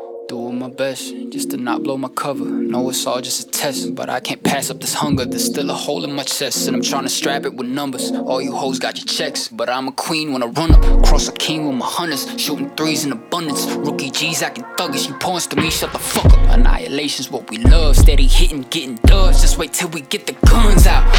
Doing my best just to not blow my cover. Know it's all just a test, but I can't pass up this hunger. There's still a hole in my chest, and I'm trying to strap it with numbers. All you hoes got your checks, but I'm a queen when I run up. Cross a king with my hunters, shooting threes in abundance. Rookie G's acting thuggish, you pawns to me, shut the fuck up. Annihilation's what we love, steady hitting, getting dubs. Just wait till we get the guns out.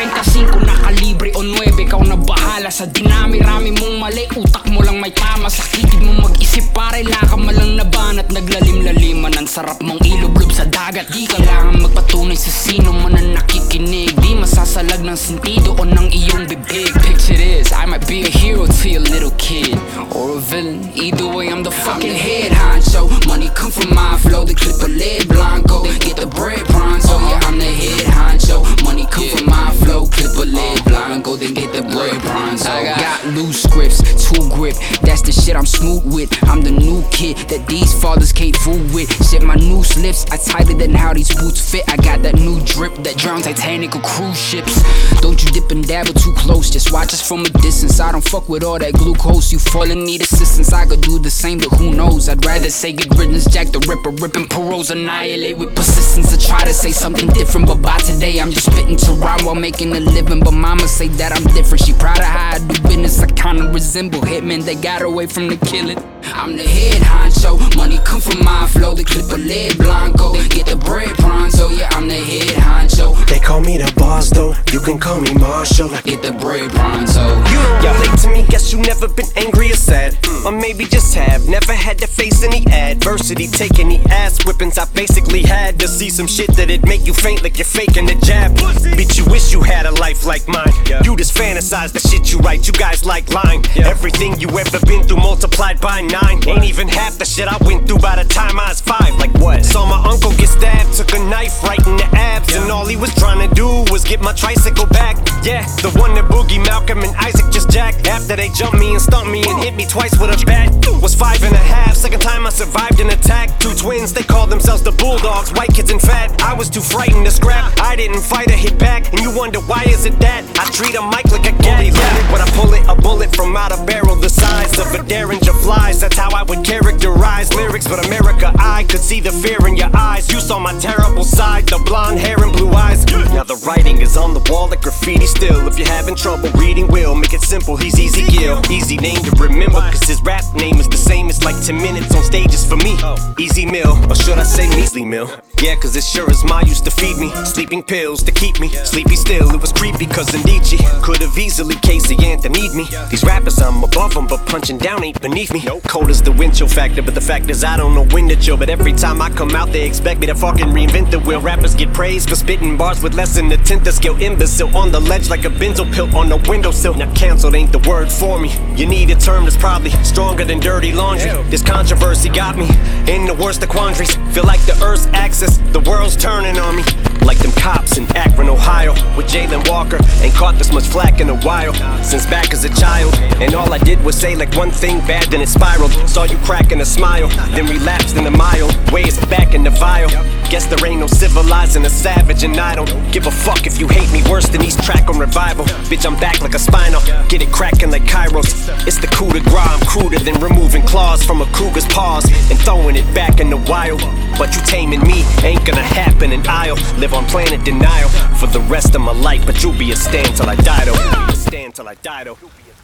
45 na kalibre o 9, ikaw na bahala sa dinami-rami mong mali. Utak mo lang may tama, sakitid mo mag-isip pare. Laka malang naban at naglalim-laliman. Ang sarap mong ilublob sa dagat. Di kailangan magpatunay sa sino man ang nakikinig. Di masasalag ng sentido o ng iyong bibig. Picture this, I might be a hero to your little kid, or a villain, either way I'm the fucking head honcho. Money come from my flow, the clip a lead blanco. Get the bread pronto, yeah I'm the head honcho. Money come from my flow, clip a lead blanco. Then get the bread pronto. I got loose grips, two grip, that's the shit I'm smooth with. I'm the new kid that these fathers can't fool with. Shit, my new slips are tighter than how these boots fit. I got that new drip that drowns Titanic or cruise ships. Don't you dip and dabble too close, just watch us from a distance. I don't fuck with all that glucose, you fall and need assistance. I could do the same, but who knows? I'd rather say good riddance, Jack the Ripper, ripping paroles, annihilate with persistence. I try to say something different, but by today I'm just spitting to rhyme while making a living. But mama say that I'm different, she proud of how I do business. I kinda resemble hitmen that got away from the killing. I'm the head honcho, money come from my flow, the clip a lead blanco. Get the bread pronto, yeah I'm the head honcho. They call me the boss though, you can call me Marshall. Get the bread pronto. You don't relate to me, guess you never been angry or sad. Or maybe just have, never had to face any adversity. Take any ass whippings I basically had to see some shit that'd make you faint like you're faking a jab. Bitch, you wish you had a life like mine. You just fantasize the shit you write, you guys like lying. Everything you ever been through multiplied by 9. Ain't even half the shit I went through by the time I was 5. Like what? Saw my uncle get stabbed, took a knife right in the abs. And all he was trying to do was get my tricycle back. Yeah, the one that Boogie, Malcolm, and Isaac just jacked. After they jumped me and stumped me and hit me twice with a bat. Was 5 and a half, second time I survived an attack. 2 twins, they called themselves the Bulldogs, white kids and fat. I was too frightened to scrap, I didn't fight or hit back. And you wonder why is it that I treat a mic like a gat. When I pull it, a bullet from out a barrel the size of a Derringer flies. That's how I would characterize lyrics, but America, I could see the fear in your eyes. You saw my terrible side, the blonde hair and blue eyes. Now the writing is on the wall like graffiti still. If you're having trouble reading, we'll make it simple. He's Easy Gill, easy name to remember, cause his rap name is the same. It's like 10 minutes on stages for me. Easy meal, or should I say measly meal? Yeah, cause it sure as Ma used to feed me sleeping pills to keep me sleepy still. It was creepy cause Nietzsche could've easily Casey Anthony'd me. These rappers, I'm above them, but punching down ain't beneath me. Cold as the wind chill factor, but the fact is I don't know when to chill. But every time I come out, they expect me to fucking reinvent the wheel. Rappers get praised for spitting bars with less than a tenth of skill. Imbecile on the ledge like a benzo pill on the windowsill. Now canceled ain't the word for me. You need a term that's probably stronger than dirty laundry. This controversy got me in the worst of quandaries. Feel like the earth's axis, the world's turning on me. Like them cops in Akron, Ohio, with Jalen Walker. Ain't caught this much flack in a while, since back as a child. And all I did was say like one thing bad, then it spiraled. Saw you cracking a smile, then relapsed in a mild ways back in the vial. Guess there ain't no civilizing a savage, and I don't give a fuck if you hate me worse than East Track on Revival. Bitch, I'm back like a spinal, get it cracking like Kairos. It's the coup de grace, I'm cruder than removing claws from a cougar's paws and throwing it back in the wild. But you taming me ain't gonna happen, and I'll live on planet denial for the rest of my life. But you'll be a stand till I die though. Stand till I die though.